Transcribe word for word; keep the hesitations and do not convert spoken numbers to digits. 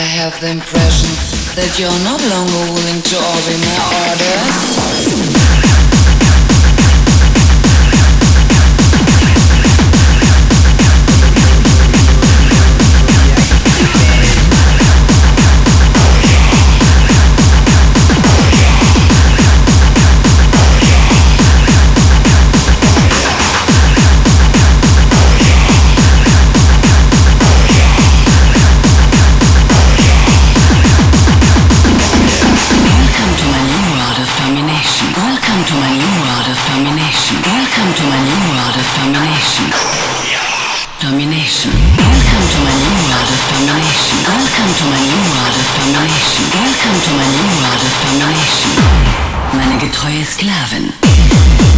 have the impression that you're no longer willing to obey my orders. Domination. Welcome to my new world of domination. Welcome to my new world of domination. Welcome to my new world of domination. Meine getreue Sklavin.